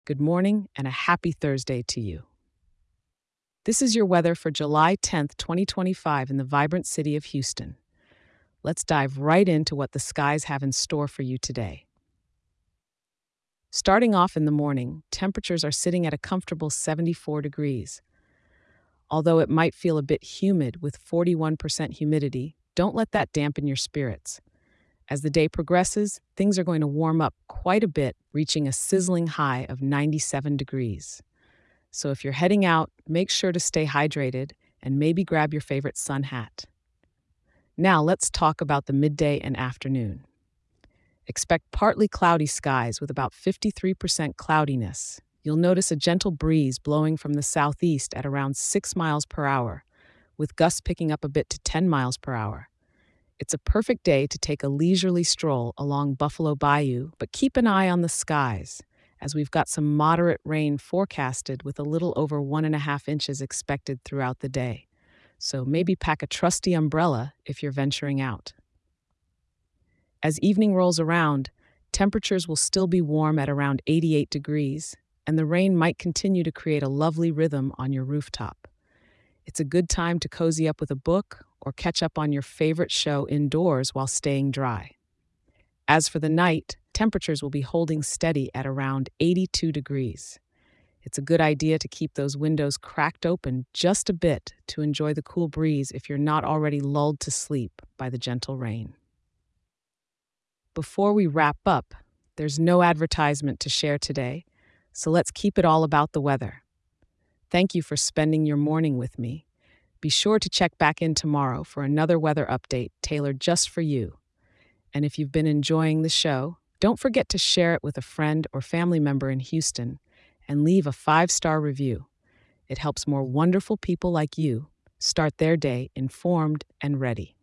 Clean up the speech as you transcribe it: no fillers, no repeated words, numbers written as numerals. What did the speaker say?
Good morning and a happy Thursday to you. This is your weather for July 10th, 2025, in the vibrant city of Houston. Let's dive right into what the skies have in store for you today. Starting off in the morning, temperatures are sitting at a comfortable 74 degrees. Although it might feel a bit humid with 41% humidity, don't let that dampen your spirits. As the day progresses, things are going to warm up quite a bit, reaching a sizzling high of 97 degrees. So if you're heading out, make sure to stay hydrated and maybe grab your favorite sun hat. Now let's talk about the midday and afternoon. Expect partly cloudy skies with about 53% cloudiness. You'll notice a gentle breeze blowing from the southeast at around 6 miles per hour, with gusts picking up a bit to 10 miles per hour. It's a perfect day to take a leisurely stroll along Buffalo Bayou, but keep an eye on the skies, as we've got some moderate rain forecasted with a little over 1.5 inches expected throughout the day. So maybe pack a trusty umbrella if you're venturing out. As evening rolls around, temperatures will still be warm at around 88 degrees, and the rain might continue to create a lovely rhythm on your rooftop. It's a good time to cozy up with a book or catch up on your favorite show indoors while staying dry. As for the night, temperatures will be holding steady at around 82 degrees. It's a good idea to keep those windows cracked open just a bit to enjoy the cool breeze if you're not already lulled to sleep by the gentle rain. Before we wrap up, there's no advertisement to share today, so let's keep it all about the weather. Thank you for spending your morning with me. Be sure to check back in tomorrow for another weather update tailored just for you. And if you've been enjoying the show, don't forget to share it with a friend or family member in Houston and leave a 5-star review. It helps more wonderful people like you start their day informed and ready.